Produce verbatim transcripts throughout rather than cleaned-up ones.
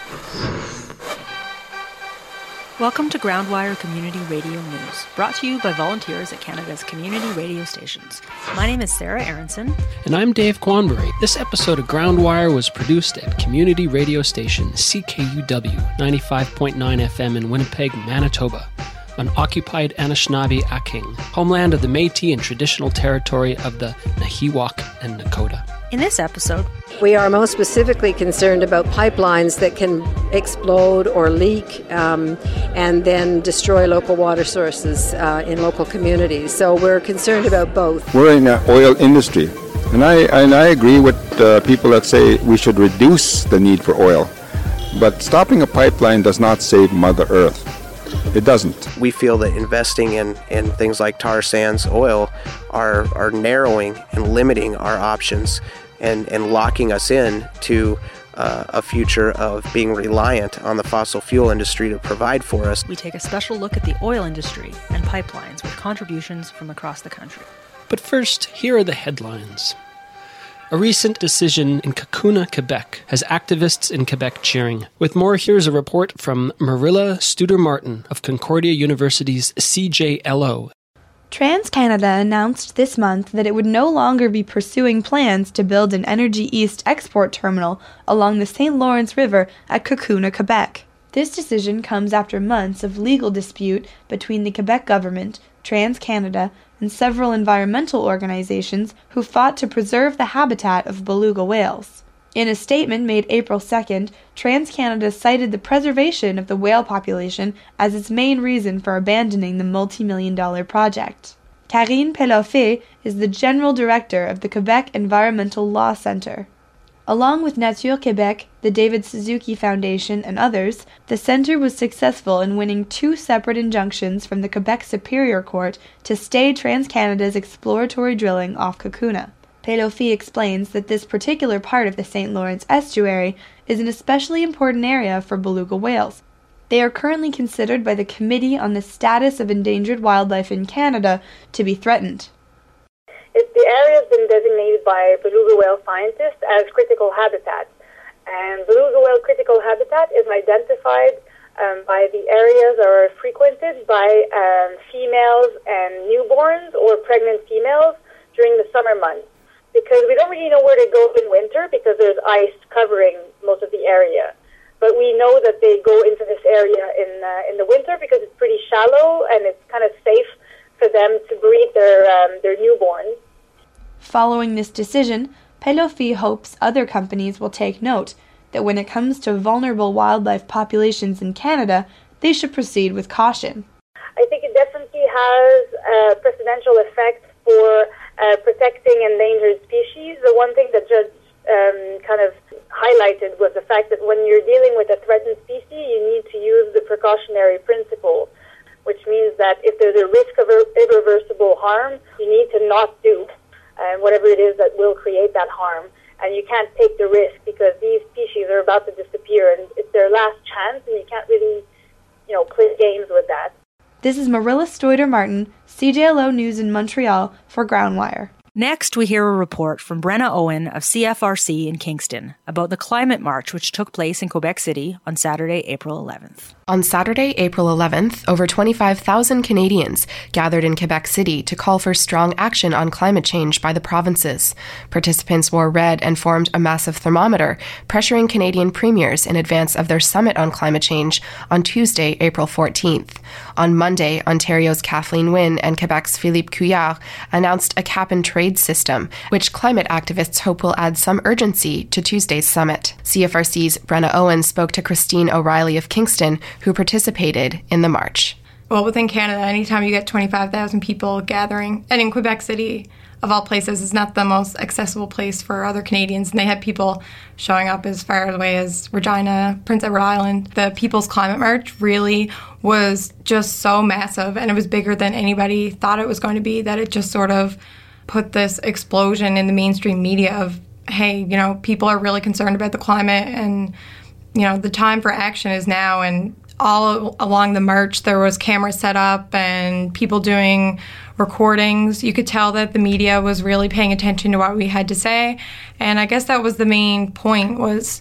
Welcome to Groundwire Community Radio News, brought to you by volunteers at Canada's community radio stations. My name is Sarah Aronson. And I'm Dave Quanbury. This episode of Groundwire was produced at community radio station C K U W ninety-five point nine F M in Winnipeg, Manitoba, on occupied Anishinaabe-Aking, homeland of the Métis and traditional territory of the Nahiwak and Nakota. In this episode, we are most specifically concerned about pipelines that can explode or leak um, and then destroy local water sources uh, in local communities. So we're concerned about both. We're in the oil industry, and I and I agree with uh, people that say we should reduce the need for oil. But stopping a pipeline does not save Mother Earth. It doesn't. We feel that investing in, in things like tar sands oil are are narrowing and limiting our options and, and locking us in to uh, a future of being reliant on the fossil fuel industry to provide for us. We take a special look at the oil industry and pipelines with contributions from across the country. But first, here are the headlines. A recent decision in Cacouna, Quebec, has activists in Quebec cheering. With more, here's a report from Marilla Studer-Martin of Concordia University's C J L O. TransCanada announced this month that it would no longer be pursuing plans to build an Energy East export terminal along the Saint Lawrence River at Cacouna, Quebec. This decision comes after months of legal dispute between the Quebec government, TransCanada, and several environmental organizations who fought to preserve the habitat of beluga whales. In a statement made April second, TransCanada cited the preservation of the whale population as its main reason for abandoning the multi-million dollar project. Karine Pelofé is the General Director of the Quebec Environmental Law Centre. Along with Nature Québec, the David Suzuki Foundation, and others, the centre was successful in winning two separate injunctions from the Quebec Superior Court to stay TransCanada's exploratory drilling off Cacouna. Pelofé explains that this particular part of the Saint Lawrence estuary is an especially important area for beluga whales. They are currently considered by the Committee on the Status of Endangered Wildlife in Canada to be threatened. The area has been designated by beluga whale scientists as critical habitat. And beluga whale critical habitat is identified um, by the areas that are frequented by um, females and newborns or pregnant females during the summer months. Because we don't really know where they go in winter because there's ice covering most of the area. But we know that they go into this area in uh, in the winter because it's pretty shallow and it's kind of safe for them to breed their um, their newborns. Following this decision, Pelofé hopes other companies will take note that when it comes to vulnerable wildlife populations in Canada, they should proceed with caution. I think it definitely has a precedential effect for uh, protecting endangered species. The one thing that Judge um, kind of highlighted was the fact that when you're dealing with a threatened species, you need to use the precautionary principle, which means that if there's a risk of irreversible harm, you need to not do and whatever it is that will create that harm. And you can't take the risk because these species are about to disappear and it's their last chance and you can't really, you know, play games with that. This is Marilla Studer-Martin, C J L O News in Montreal for Groundwire. Next, we hear a report from Brenna Owen of C F R C in Kingston about the climate march which took place in Quebec City on Saturday, April eleventh. On Saturday, April eleventh, over twenty-five thousand Canadians gathered in Quebec City to call for strong action on climate change by the provinces. Participants wore red and formed a massive thermometer, pressuring Canadian premiers in advance of their summit on climate change on Tuesday, April fourteenth. On Monday, Ontario's Kathleen Wynne and Quebec's Philippe Couillard announced a cap-and-trade system, which climate activists hope will add some urgency to Tuesday's summit. C F R C's Brenna Owen spoke to Christine O'Reilly of Kingston, who participated in the march. Well, within Canada, anytime you get twenty-five thousand people gathering, and in Quebec City, of all places, is not the most accessible place for other Canadians. And they had people showing up as far away as Regina, Prince Edward Island. The People's Climate March really was just so massive, and it was bigger than anybody thought it was going to be, that it just sort of put this explosion in the mainstream media of, hey, you know, people are really concerned about the climate, and, you know, the time for action is now. And all along the march, there was cameras set up and people doing recordings. You could tell that the media was really paying attention to what we had to say. And I guess that was the main point, was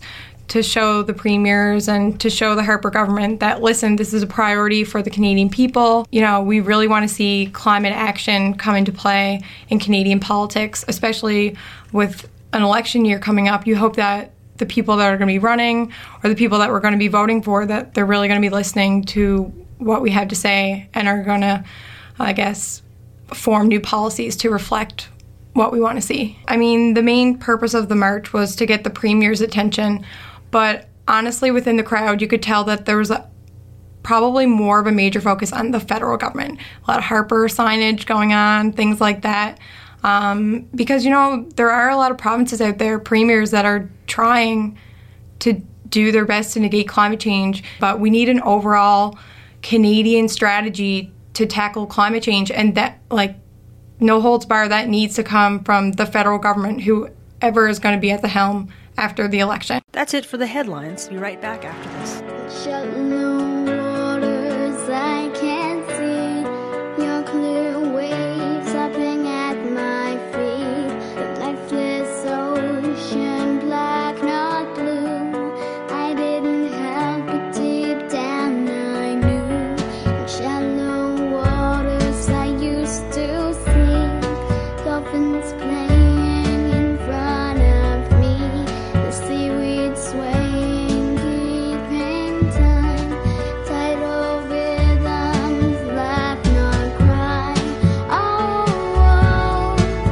to show the premiers and to show the Harper government that, listen, this is a priority for the Canadian people. You know, we really want to see climate action come into play in Canadian politics, especially with an election year coming up. You hope that the people that are going to be running or the people that we're going to be voting for, that they're really going to be listening to what we have to say and are going to, I guess, form new policies to reflect what we want to see. I mean, the main purpose of the march was to get the premier's attention, but honestly, within the crowd, you could tell that there was a, probably more of a major focus on the federal government. A lot of Harper signage going on, things like that. Um, because, you know, there are a lot of provinces out there, premiers, that are trying to do their best to negate climate change, but we need an overall Canadian strategy to tackle climate change, and that, like, no holds barred, that needs to come from the federal government, whoever is going to be at the helm after the election. That's it for the headlines. Be right back after this. Shallow waters, I can't see your clear waves lapping at my feet. The lifeless ocean, black, not blue. I didn't help, but deep down I knew. In shallow waters, I used to see dolphins playing in front of me. The seaweed swaying, keeping time. Tidal rhythms, laugh, not cry. Oh, oh,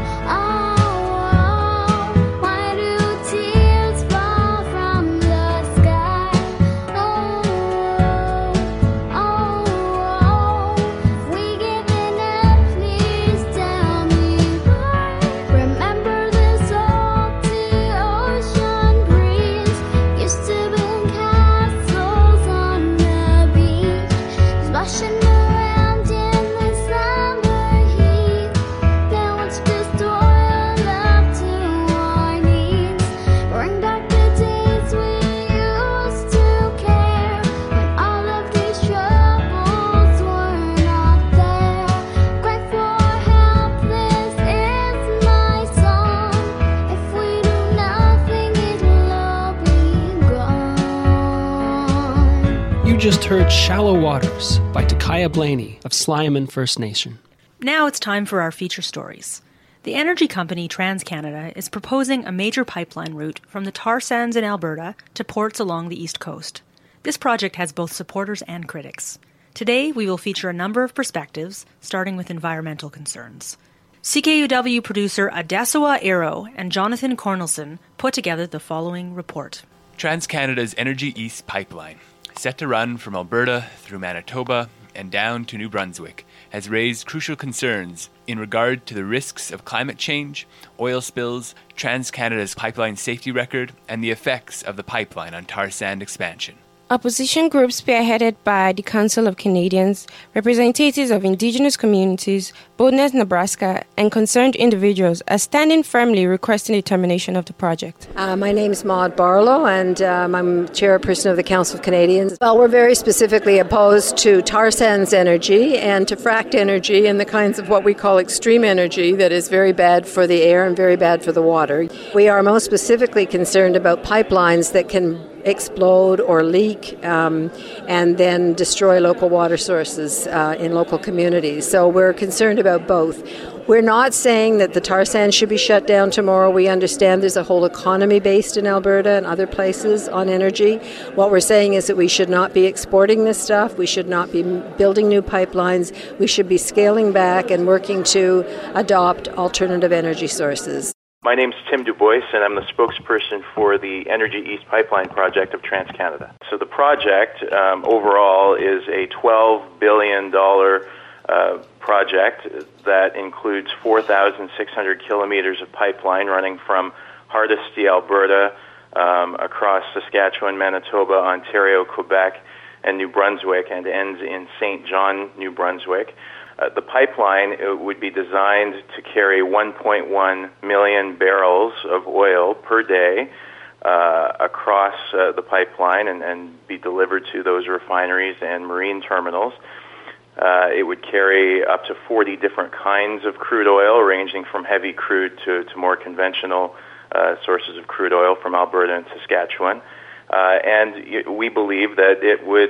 oh, oh. Why do tears fall from the sky? Oh, oh, oh. We giving up, please tell me why. Remember the salty ocean breeze used to build castles on the beach, splashing around in the summer heat. Now it's just oil up to our knees. Bring back the days we used to care, when all of these troubles were not there. Cry for help, this is my song. If we do nothing, it'll all be gone. You just heard Shallow Waters by Takaya Blaney of Sliaman First Nation. Now it's time for our feature stories. The energy company TransCanada is proposing a major pipeline route from the tar sands in Alberta to ports along the east coast. This project has both supporters and critics. Today, we will feature a number of perspectives, starting with environmental concerns. C K U W producer Adesawa Ero and Jonathan Cornelson put together the following report. TransCanada's Energy East pipeline, set to run from Alberta through Manitoba and down to New Brunswick, has raised crucial concerns in regard to the risks of climate change, oil spills, TransCanada's pipeline safety record, and the effects of the pipeline on tar sand expansion. Opposition groups spearheaded by the Council of Canadians, representatives of Indigenous communities, Boldness, Nebraska, and concerned individuals are standing firmly requesting the termination of the project. Uh, my name is Maud Barlow, and um, I'm chairperson of the Council of Canadians. Well, we're very specifically opposed to tar sands energy and to fracked energy and the kinds of what we call extreme energy that is very bad for the air and very bad for the water. We are most specifically concerned about pipelines that can explode or leak um, and then destroy local water sources uh, in local communities. So we're concerned about both. We're not saying that the tar sands should be shut down tomorrow. We understand there's a whole economy based in Alberta and other places on energy. What we're saying is that we should not be exporting this stuff. We should not be building new pipelines. We should be scaling back and working to adopt alternative energy sources. My name's Tim Dubois, and I'm the spokesperson for the Energy East Pipeline project of TransCanada. So the project um, overall is a twelve billion dollars uh, project that includes four thousand six hundred kilometers of pipeline running from Hardisty, Alberta, um, across Saskatchewan, Manitoba, Ontario, Quebec, and New Brunswick, and ends in Saint John, New Brunswick. Uh, the pipeline it would be designed to carry one point one million barrels of oil per day uh, across uh, the pipeline and, and be delivered to those refineries and marine terminals. Uh, it would carry up to forty different kinds of crude oil, ranging from heavy crude to, to more conventional uh, sources of crude oil from Alberta and Saskatchewan. Uh, and we believe that it would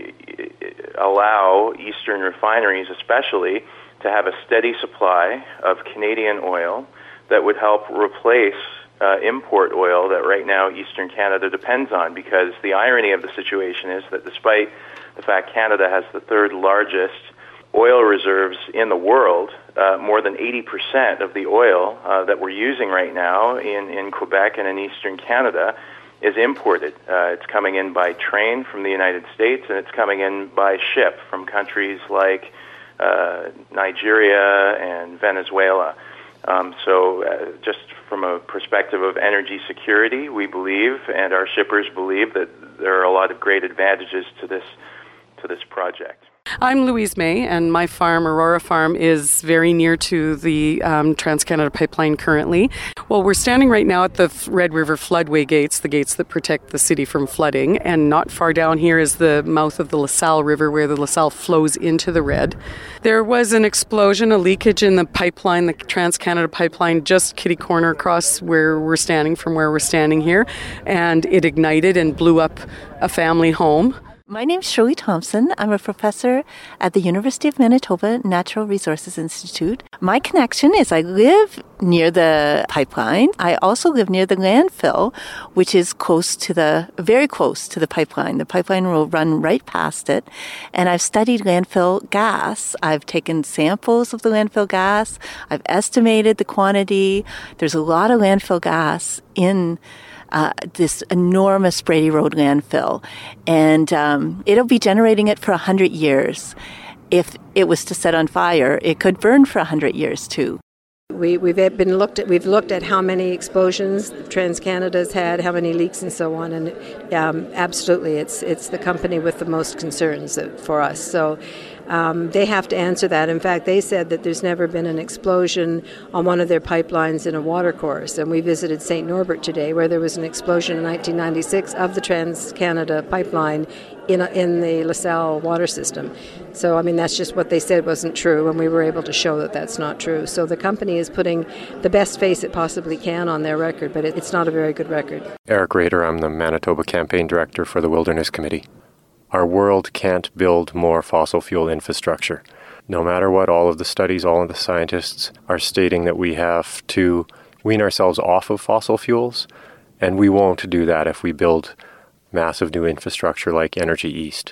allow Eastern refineries especially to have a steady supply of Canadian oil that would help replace uh, import oil that right now Eastern Canada depends on, because the irony of the situation is that despite the fact Canada has the third largest oil reserves in the world, uh, more than eighty percent of the oil uh, that we're using right now in, in Quebec and in Eastern Canada is imported. Uh, it's coming in by train from the United States, and it's coming in by ship from countries like uh, Nigeria and Venezuela. Um, so uh, just from a perspective of energy security, we believe, and our shippers believe, that there are a lot of great advantages to this to this project. I'm Louise May, and my farm, Aurora Farm, is very near to the um, TransCanada Pipeline currently. Well, we're standing right now at the Red River floodway gates, the gates that protect the city from flooding, and not far down here is the mouth of the LaSalle River, where the LaSalle flows into the Red. There was an explosion, a leakage in the pipeline, the TransCanada Pipeline, just kitty corner across where we're standing from where we're standing here, and it ignited and blew up a family home. My name is Shirley Thompson. I'm a professor at the University of Manitoba Natural Resources Institute. My connection is I live near the pipeline. I also live near the landfill, which is close to the, very close to the pipeline. The pipeline will run right past it. And I've studied landfill gas. I've taken samples of the landfill gas. I've estimated the quantity. There's a lot of landfill gas in Uh, this enormous Brady Road landfill. And um, it'll be generating it for one hundred years. If it was to set on fire, it could burn for one hundred years too. We, we've been looked at. We've looked at how many explosions TransCanada's had, how many leaks, and so on. And um, absolutely, it's it's the company with the most concerns for us. So um, they have to answer that. In fact, they said that there's never been an explosion on one of their pipelines in a watercourse. And we visited Saint Norbert today, where there was an explosion in nineteen ninety-six of the TransCanada pipeline in a, in the LaSalle water system. So, I mean, that's just what they said wasn't true, and we were able to show that that's not true. So the company is putting the best face it possibly can on their record, but it, it's not a very good record. Eric Rader, I'm the Manitoba Campaign Director for the Wilderness Committee. Our world can't build more fossil fuel infrastructure. No matter what, all of the studies, all of the scientists are stating that we have to wean ourselves off of fossil fuels, and we won't do that if we build massive new infrastructure like Energy East.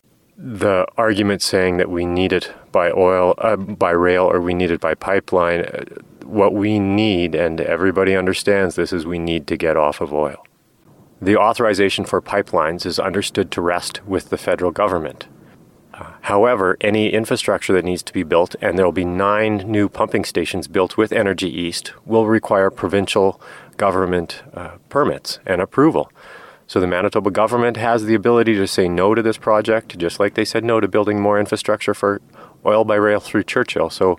The argument saying that we need it by oil, uh, by rail, or we need it by pipeline, uh, what we need, and everybody understands this, is we need to get off of oil. The authorization for pipelines is understood to rest with the federal government. Uh, however, any infrastructure that needs to be built, and there will be nine new pumping stations built with Energy East, will require provincial government uh, permits and approval. So the Manitoba government has the ability to say no to this project, just like they said no to building more infrastructure for oil by rail through Churchill. So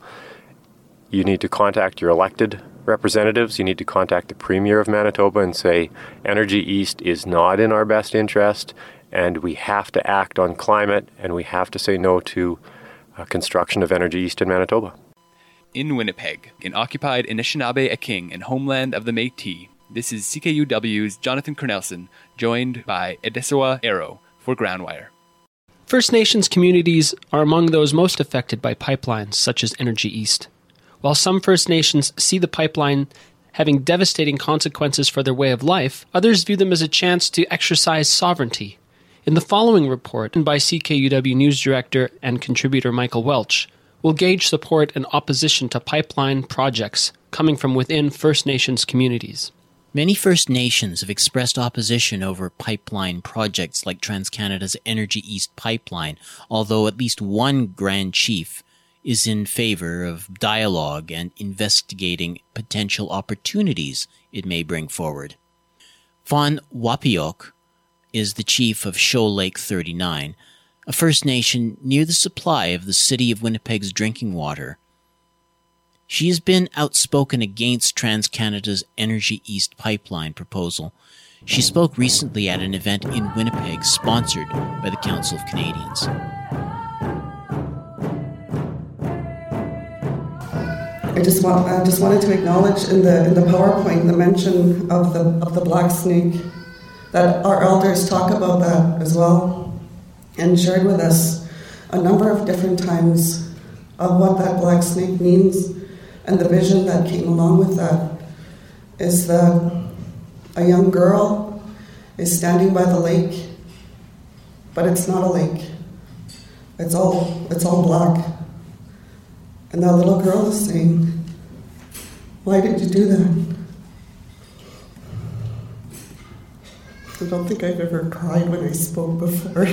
you need to contact your elected representatives, you need to contact the Premier of Manitoba and say, Energy East is not in our best interest, and we have to act on climate, and we have to say no to uh, construction of Energy East in Manitoba. In Winnipeg, in occupied Anishinaabe-Aking and homeland of the Métis, this is C K U W's Jonathan Cornelson, joined by Edesawa Arrow for Groundwire. First Nations communities are among those most affected by pipelines such as Energy East. While some First Nations see the pipeline having devastating consequences for their way of life, others view them as a chance to exercise sovereignty. In the following report by C K U W News Director and contributor Michael Welch, we'll gauge support and opposition to pipeline projects coming from within First Nations communities. Many First Nations have expressed opposition over pipeline projects like TransCanada's Energy East pipeline, although at least one Grand Chief is in favor of dialogue and investigating potential opportunities it may bring forward. Fawn Wapiok is the chief of Shoal Lake thirty-nine, a First Nation near the supply of the city of Winnipeg's drinking water. She has been outspoken against TransCanada's Energy East pipeline proposal. She spoke recently at an event in Winnipeg sponsored by the Council of Canadians. I just want I just wanted to acknowledge in the in the PowerPoint the mention of the of the Black Snake that our elders talk about that as well and shared with us a number of different times of what that black snake means, and the vision that came along with that is that a young girl is standing by the lake, but it's not a lake. It's all it's all black. And that little girl is saying, "Why did you do that?" I don't think I've ever cried when I spoke before.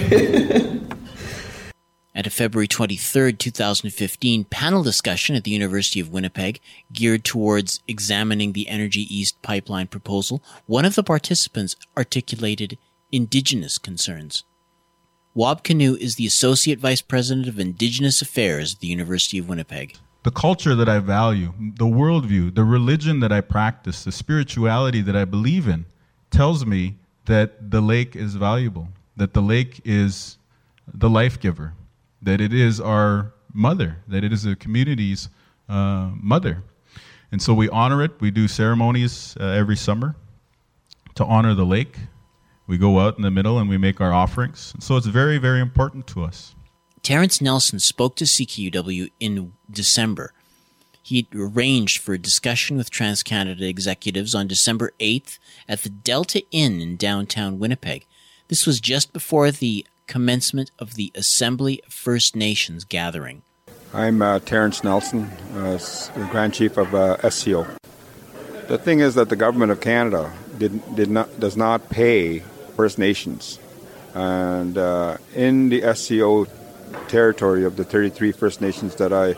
At a February twenty-third, twenty fifteen panel discussion at the University of Winnipeg geared towards examining the Energy East pipeline proposal, one of the participants articulated Indigenous concerns. Wab Kinew is the Associate Vice President of Indigenous Affairs at the University of Winnipeg. The culture that I value, the worldview, the religion that I practice, the spirituality that I believe in tells me that the lake is valuable, that the lake is the life giver, that it is our mother, that it is the community's uh, mother. And so we honor it. We do ceremonies uh, every summer to honor the lake. We go out in the middle and we make our offerings. And so it's very, very important to us. Terrence Nelson spoke to C K U W in December. He arranged for a discussion with TransCanada executives on December eighth at the Delta Inn in downtown Winnipeg. This was just before the commencement of the Assembly of First Nations gathering. I'm uh, Terrence Nelson, uh, the Grand Chief of uh, S C O. The thing is that the Government of Canada did, did not, does not pay First Nations. And uh, in the S C O territory of the thirty-three First Nations that I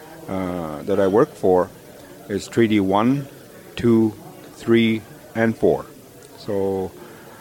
uh, that I work for is Treaty one, two, three, and four. So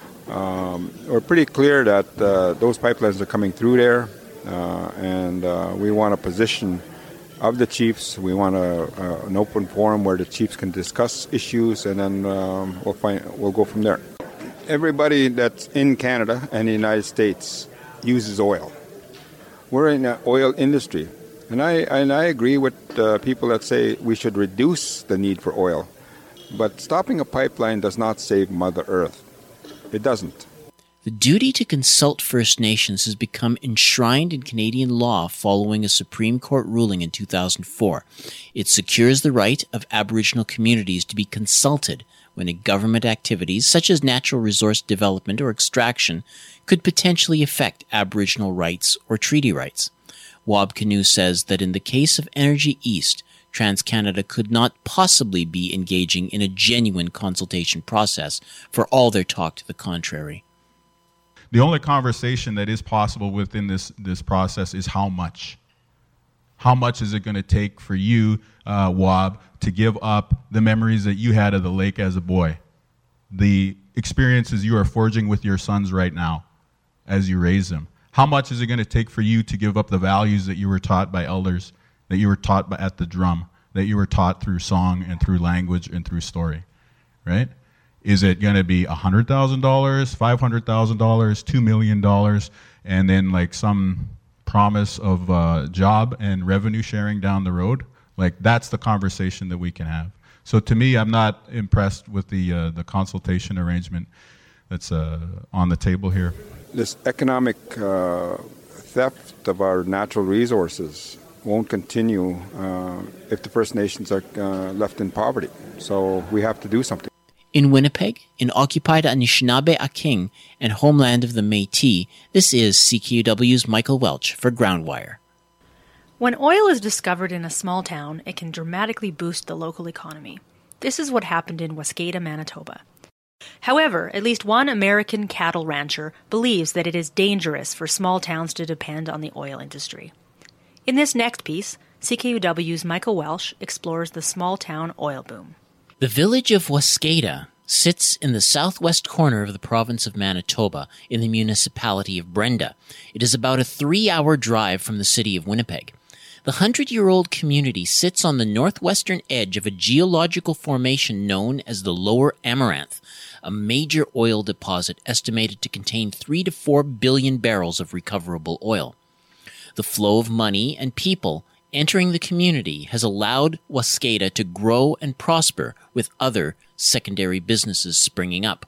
um, we're pretty clear that uh, those pipelines are coming through there, uh, and uh, we want a position of the chiefs. We want a, uh, an open forum where the chiefs can discuss issues, and then um, we'll find we'll go from there. Everybody that's in Canada and the United States uses oil. We're in the oil industry, and I and I agree with uh, people that say we should reduce the need for oil. But stopping a pipeline does not save Mother Earth. It doesn't. The duty to consult First Nations has become enshrined in Canadian law following a Supreme Court ruling in two thousand four. It secures the right of Aboriginal communities to be consulted when government activities such as natural resource development or extraction could potentially affect Aboriginal rights or treaty rights. Wab Kinew says that in the case of Energy East, TransCanada could not possibly be engaging in a genuine consultation process for all their talk to the contrary. The only conversation that is possible within this, this process is how much. How much is it going to take for you, uh, Wab, to give up the memories that you had of the lake as a boy? The experiences you are forging with your sons right now as you raise them. How much is it going to take for you to give up the values that you were taught by elders, that you were taught by, at the drum, that you were taught through song and through language and through story, right? Is it going to be one hundred thousand dollars, five hundred thousand dollars, two million dollars, and then like some promise of uh, job and revenue sharing down the road? Like, that's the conversation that we can have. So to me, I'm not impressed with the uh, the consultation arrangement that's uh, on the table here. This economic uh, theft of our natural resources won't continue uh, if the First Nations are uh, left in poverty. So we have to do something. In Winnipeg, in occupied Anishinaabe-Aking and homeland of the Métis, this is C K U W's Michael Welch for Groundwire. When oil is discovered in a small town, it can dramatically boost the local economy. This is what happened in Waskata, Manitoba. However, at least one American cattle rancher believes that it is dangerous for small towns to depend on the oil industry. In this next piece, C K U W's Michael Welch explores the small-town oil boom. The village of Waskata sits in the southwest corner of the province of Manitoba in the municipality of Brenda. It is about a three-hour drive from the city of Winnipeg. The hundred-year-old community sits on the northwestern edge of a geological formation known as the Lower Amaranth, a major oil deposit estimated to contain three to four billion barrels of recoverable oil. The flow of money and people entering the community has allowed Waskata to grow and prosper with other secondary businesses springing up.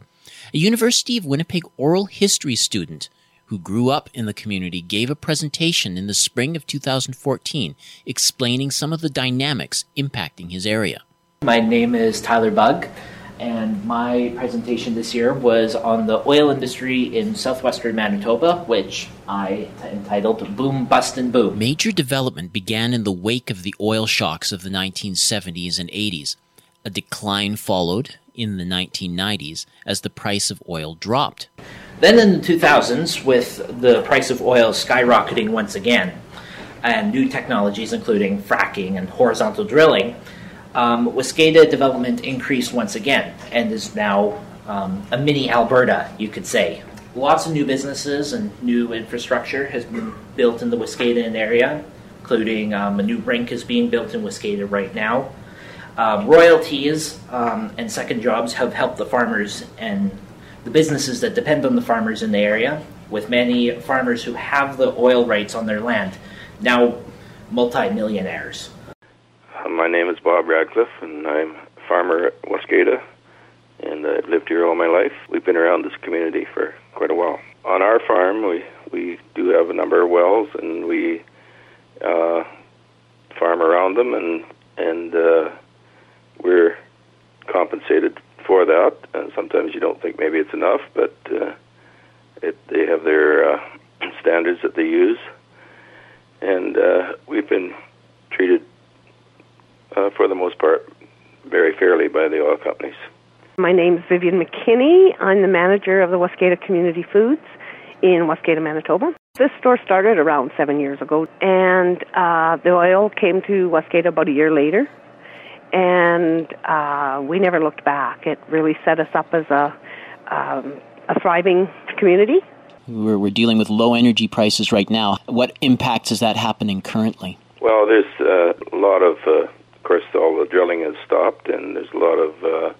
A University of Winnipeg oral history student who grew up in the community gave a presentation in the spring of two thousand fourteen explaining some of the dynamics impacting his area. My name is Tyler Bugg, and my presentation this year was on the oil industry in southwestern Manitoba, which I entitled Boom, Bust, and Boom. Major development began in the wake of the oil shocks of the nineteen seventies and eighties. A decline followed in the nineteen nineties as the price of oil dropped. Then in the two thousands, with the price of oil skyrocketing once again, and new technologies including fracking and horizontal drilling, um, Waskada development increased once again and is now um, a mini Alberta, you could say. Lots of new businesses and new infrastructure has been built in the Waskada area, including um, a new rink is being built in Waskada right now. Um, royalties um, and second jobs have helped the farmers and the businesses that depend on the farmers in the area, with many farmers who have the oil rights on their land now multi-millionaires. My name is Bob Radcliffe, and I'm a farmer at Waskada, and I've lived here all my life. We've been around this community for quite a while. On our farm, we, we do have a number of wells, and we uh, farm around them, and, and uh, we're compensated for that, and sometimes you don't think maybe it's enough, but uh, it, they have their uh, standards that they use, and uh, we've been treated uh, for the most part very fairly by the oil companies. My name is Vivian McKinney. I'm the manager of the Waskada Community Foods in Waskada, Manitoba. This store started around seven years ago, and uh, the oil came to Waskada about a year later. And uh, we never looked back. It really set us up as a um, a thriving community. We're, we're dealing with low energy prices right now. What impacts is that happening currently? Well, there's uh, a lot of, uh, of course, all the drilling has stopped, and there's a lot of uh,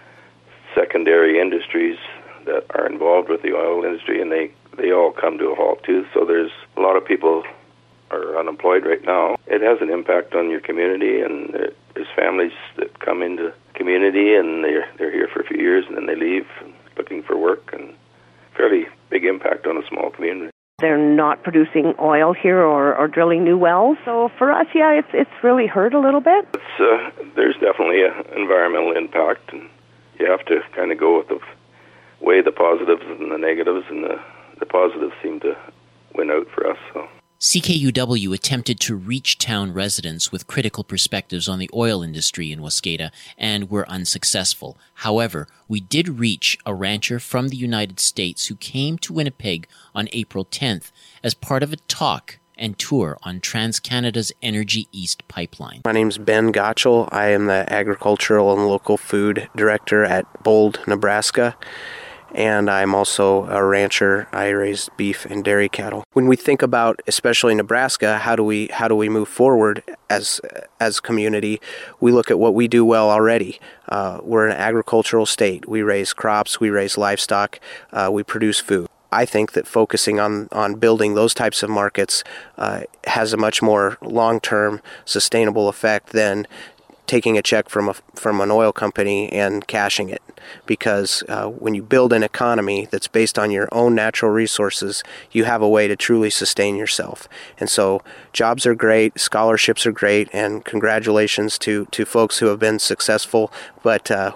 secondary industries that are involved with the oil industry, and they, they all come to a halt too. So there's a lot of people are unemployed right now. It has an impact on your community, and there's families that come into community and they're they're here for a few years and then they leave looking for work, and fairly big impact on a small community. They're not producing oil here or, or drilling new wells, so for us, yeah, it's it's really hurt a little bit. It's uh, there's definitely an environmental impact, and you have to kind of go with the weigh the positives and the negatives, and the the positives seem to win out for us. So. C K U W attempted to reach town residents with critical perspectives on the oil industry in Waskada and were unsuccessful. However, we did reach a rancher from the United States who came to Winnipeg on April tenth as part of a talk and tour on TransCanada's Energy East pipeline. My name's Ben Gottschall. I am the Agricultural and Local Food Director at Bold, Nebraska. And I'm also a rancher. I raise beef and dairy cattle. When we think about, especially Nebraska, how do we how do we move forward as as a community? We look at what we do well already. Uh, we're an agricultural state. We raise crops. We raise livestock. Uh, we produce food. I think that focusing on, on building those types of markets uh, has a much more long-term sustainable effect than taking a check from a from an oil company and cashing it, because uh, when you build an economy that's based on your own natural resources, you have a way to truly sustain yourself. And so jobs are great, scholarships are great, and congratulations to, to folks who have been successful, but uh,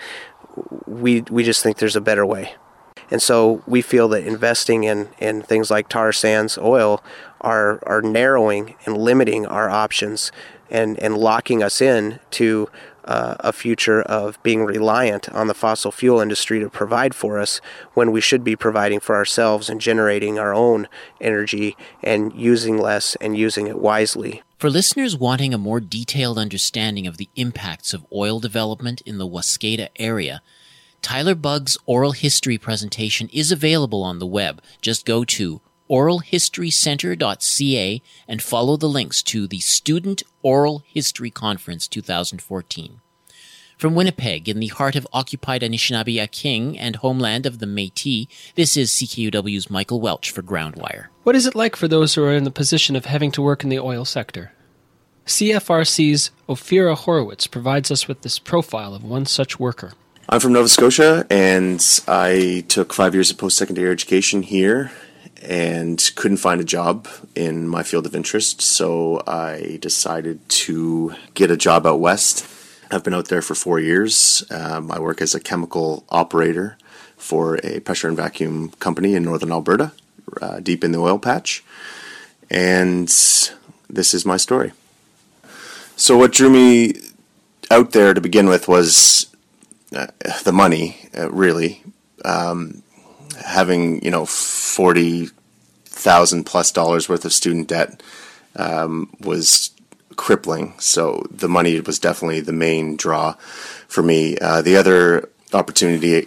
we we just think there's a better way. And so we feel that investing in, in things like tar sands oil are are narrowing and limiting our options and, and locking us in to uh, a future of being reliant on the fossil fuel industry to provide for us when we should be providing for ourselves and generating our own energy and using less and using it wisely. For listeners wanting a more detailed understanding of the impacts of oil development in the Waskada area, Tyler Bugg's oral history presentation is available on the web. Just go to oral history center dot c a and follow the links to the Student Oral History Conference twenty fourteen. From Winnipeg, in the heart of occupied Anishinaabe-Aking and homeland of the Métis, this is C K U W's Michael Welch for Groundwire. What is it like for those who are in the position of having to work in the oil sector? C F R C's Ophira Horowitz provides us with this profile of one such worker. I'm from Nova Scotia, and I took five years of post-secondary education here and couldn't find a job in my field of interest, so I decided to get a job out west. I've been out there for four years. Um, I work as a chemical operator for a pressure and vacuum company in northern Alberta, uh, deep in the oil patch, and this is my story. So what drew me out there to begin with was uh, the money, uh, really. Um, having, you know, forty thousand plus dollars worth of student debt um, was crippling. So the money was definitely the main draw for me. Uh, the other opportunity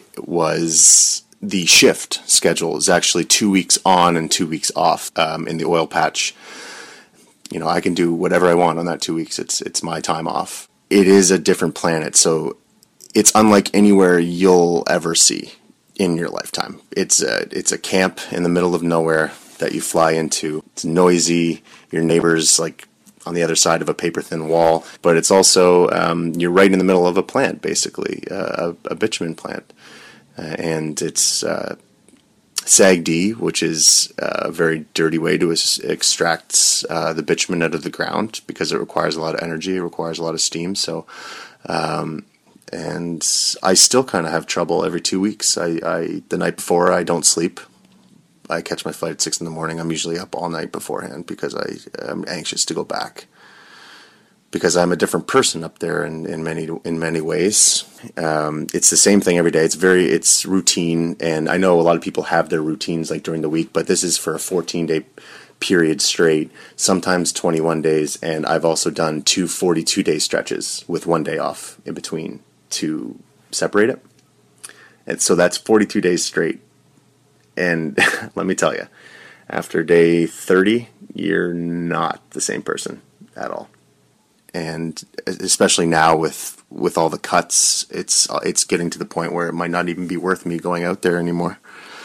was the shift schedule. Is actually two weeks on and two weeks off um, in the oil patch. You know, I can do whatever I want on that two weeks. It's it's my time off. It is a different planet, so it's unlike anywhere you'll ever see in your lifetime. It's a, it's a camp in the middle of nowhere that you fly into. It's noisy. Your neighbor's like on the other side of a paper-thin wall, but it's also, um, you're right in the middle of a plant, basically, uh, a, a bitumen plant. Uh, and it's uh, S A G D, which is a very dirty way to ex- extract uh, the bitumen out of the ground because it requires a lot of energy, it requires a lot of steam. So, um, and I still kind of have trouble every two weeks. I, I the night before, I don't sleep. I catch my flight at six in the morning. I'm usually up all night beforehand because I am anxious to go back. Because I'm a different person up there in, in many in many ways. Um, it's the same thing every day. It's very it's routine, and I know a lot of people have their routines like during the week, but this is for a fourteen day period straight, sometimes twenty-one days, and I've also done two forty-two day stretches with one day off in between to separate it. And so that's forty-two days straight. And let me tell you, after day thirty, you're not the same person at all. And especially now with with all the cuts, it's it's getting to the point where it might not even be worth me going out there anymore.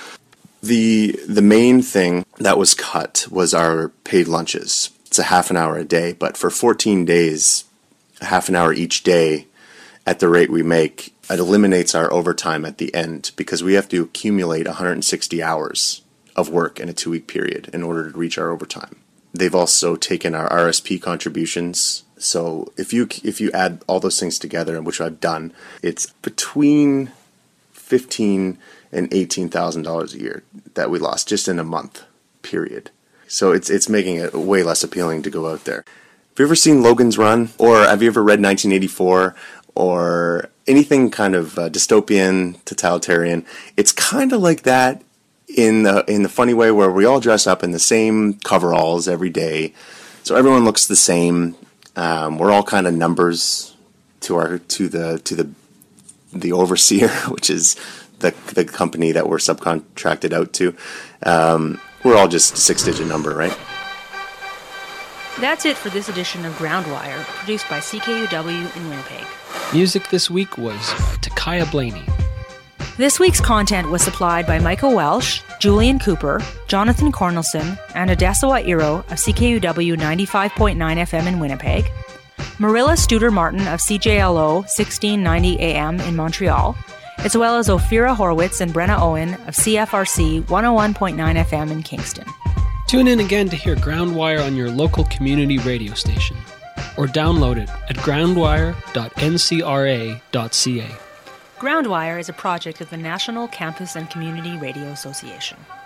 The the main thing that was cut was our paid lunches. It's a half an hour a day, but for fourteen days, a half an hour each day, at the rate we make, it eliminates our overtime at the end because we have to accumulate one hundred sixty hours of work in a two-week period in order to reach our overtime. They've also taken our R S P contributions. So if you if you add all those things together, which I've done, it's between fifteen and eighteen thousand dollars a year that we lost just in a month period. So it's it's making it way less appealing to go out there. Have you ever seen Logan's Run, or have you ever read nineteen eighty-four, or anything kind of uh, dystopian, totalitarian? It's kind of like that in the in the funny way where we all dress up in the same coveralls every day, so everyone looks the same. Um, we're all kind of numbers to our to the to the the overseer, which is the the company that we're subcontracted out to. Um, we're all just a six-digit number, right? That's it for this edition of Groundwire, produced by C K U W in Winnipeg. Music this week was by Takaya Blaney. This week's content was supplied by Michael Welsh, Julian Cooper, Jonathan Cornelson, and Adesawa Iro of C K U W ninety-five point nine F M in Winnipeg, Marilla Studer-Martin of C J L O sixteen ninety A M in Montreal, as well as Ophira Horwitz and Brenna Owen of C F R C one oh one point nine F M in Kingston. Tune in again to hear Groundwire on your local community radio station, or download it at groundwire dot n c r a dot c a. Groundwire is a project of the National Campus and Community Radio Association.